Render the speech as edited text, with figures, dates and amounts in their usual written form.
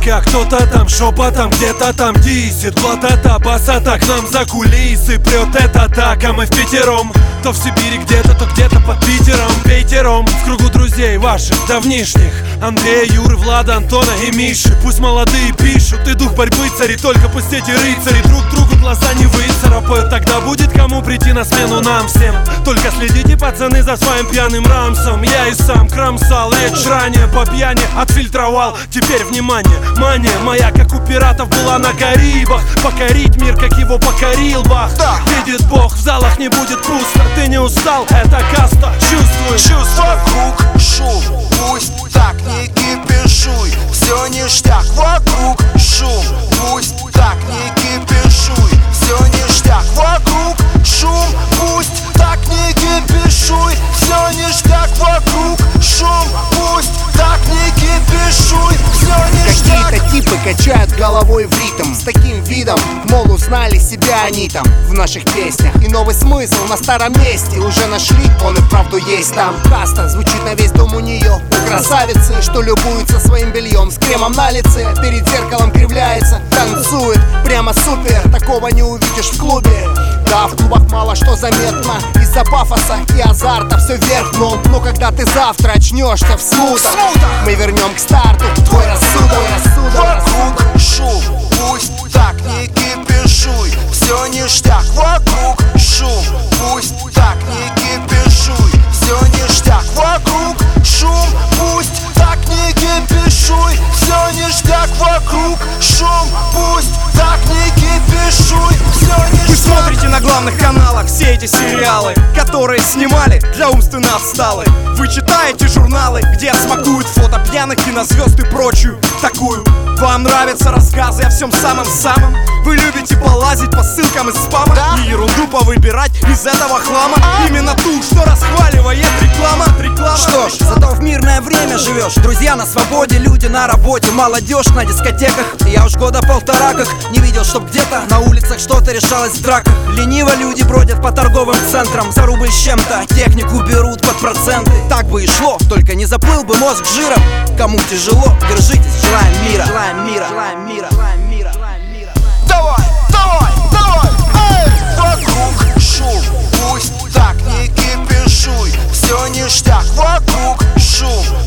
музыка, кто-то там шепотом, где-то там дисит. Блатата, басата к нам за кулисы прет это так, а мы впятером. То в Сибири где-то, то где-то под Питером. Пятером в кругу друзей ваших давнишних: Андрея, Юры, Влада, Антона и Миши. Пусть молодые пишут, и дух борьбы царит, только пусть эти рыцари друг другу глаза не выцарапают. Тогда будет кому прийти на смену нам всем. Только следите, пацаны, за своим пьяным рамсом. Я и сам кромсал речь ранее по пьяни, отфильтровал. Теперь внимание, мания моя, как у пиратов, была на Карибах. Покорить мир, как его покорил Бах. Видит Бог, в залах не будет пусто. Ты не устал, это каста, чувствуй. Вокруг шум, пусть так не кипишуй. Все ништяк, вокруг шум, пусть так не кипишуй. Все ништяк, вокруг шум, пусть так не кипишуй. Все ништяк, вокруг шум, пусть так не кипишуй. Все ништяк. Какие-то типы качают головой в ритм с таким видом, мол, узнали себя они там в наших песнях. И новый смысл на старом месте уже нашли, он и вправду есть там. Каста звучит на весь дом у нее. У красавицы, что любуется своим бельем с кремом на лице, перед зеркалом кривляется, танцует прямо супер. Такого не увидишь в клубе. Да, в клубах мало что заметно из-за пафоса и азарта все вверх дном. Но когда ты завтра очнешься в смутах, мы вернем к старту твой рассудок. Вокруг шум, пусть так не кипишуй. Все ништяк, вокруг шум, пусть так не кипишуй. Все ништяк, вокруг шум, пусть так не кипишуй. Все ништяк, вокруг шум, пусть так не кипишуй. Все ништяк. Вы смотрите на главных каналах все эти сериалы, которые снимали для умственно отсталых. Вы читаете журналы, где смакуют фото пьяных кинозвезд и прочую такую. Вам нравятся рассказы о всем самом-самом. Вы любите полазить по ссылкам из спама, и ерунду повыбирать из этого хлама. Именно ту, что расхваливает реклама. Что ж, зато в мирное время живешь. Друзья на свободе, люди на работе, молодежь на дискотеках. Я уж года полтора как не видел, чтоб где-то на улицах что-то решалось в драках. Лениво люди бродят по торговым центрам, за рубль с чем-то технику берут под проценты. Так бы и шло, только не заплыл бы мозг жиром. Кому тяжело, держитесь, желаем мира. Желаем мира, желаем мира, желаем мира, желаем мира. Давай, давай, давай, эй! Вокруг шум, пусть так не кипишуй. Все ништяк, вокруг шум,